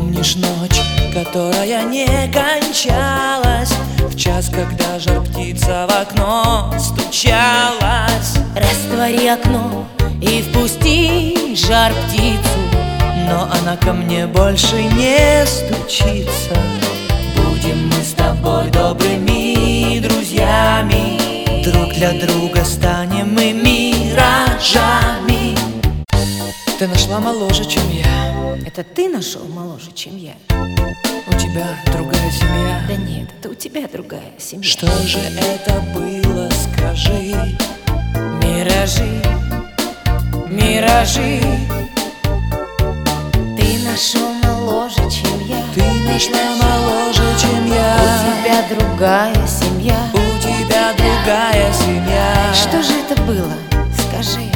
помнишь ночь, которая не кончалась, в час, когда жар птица в окно стучалась? Раствори окно и впусти жар птицу, но она ко мне больше не стучится. Будем мы с тобой добрыми друзьями, друг для друга станем мы миражами. Ты нашла моложе, чем я. это ты нашел моложе, чем я. У тебя другая семья. Да нет, это у тебя другая семья. Что же это было, скажи? Миражи, миражи. Ты нашел моложе, чем я. Ты нашла моложе, чем я. У тебя другая семья. У тебя другая семья. Что же это было, скажи?